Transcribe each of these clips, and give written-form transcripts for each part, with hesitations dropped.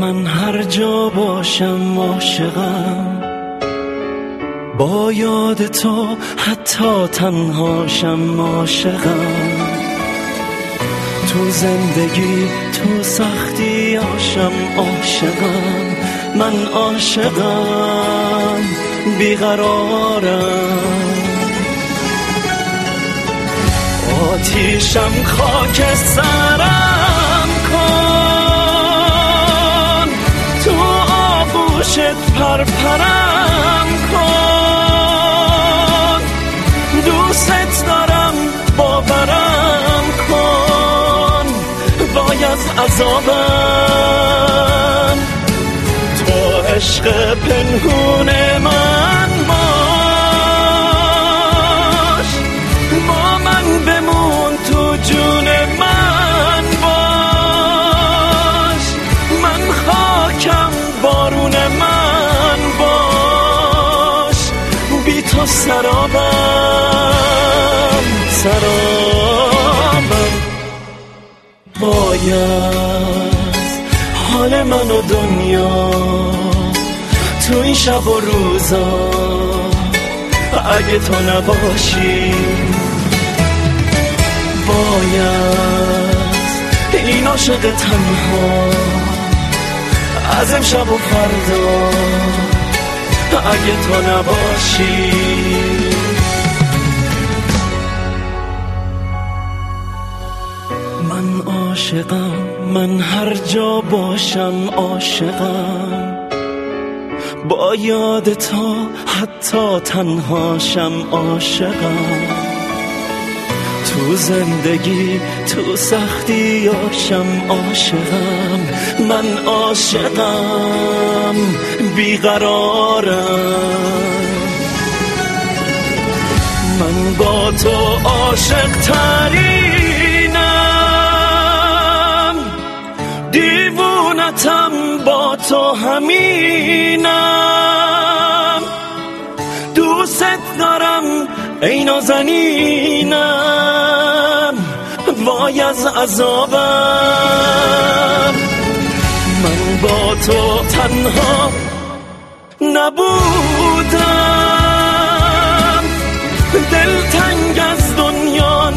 من هر جا باشم عاشقم، با یاد تو حتی تنهاشم عاشقم. تو زندگی تو سختیاشم عاشقم، من عاشقم بیقرارم. آتیشم خاک سرم کن، تو آغوشت پرپرم کن. دوست دارم باورم کن، وای از عذابم. تو عشق پنهون من باش، با من بمون تو جون من باش. من خاکم بارون من باش، بی تو سرابم سرابم. باید حال من و دنیا تو این شب و روزا اگه تو نباشی، باید این عاشق تنها از امشب و فردا اگه تو نباشی. من عاشقم، من هر جا باشم عاشقم، با یاد تو حتی تنهاشم عاشقم. تو زندگی تو سختیاشم عاشقم، من عاشقم بیقرارم. من با تو عاشق ترینم، دیوونتم با تو همینم. دوست دارم ای نازنینم، وای از عذابم. من با تو تنها نبودم، دلتنگ از دنیا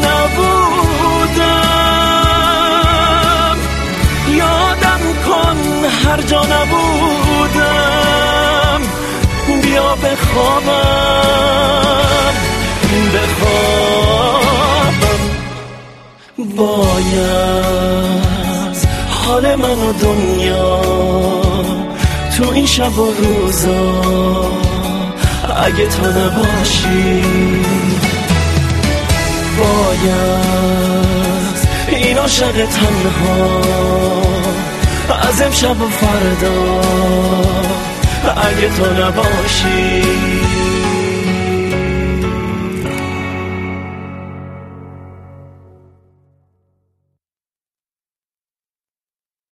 نبودم. یادم کن هر جا نبودم، بیا بخوابم بخوابم. باید حال من و دنیا تو این شب و روزا اگه تو نباشی، باید این عاشق تنها از امشب و فردا اگه تو نباشی.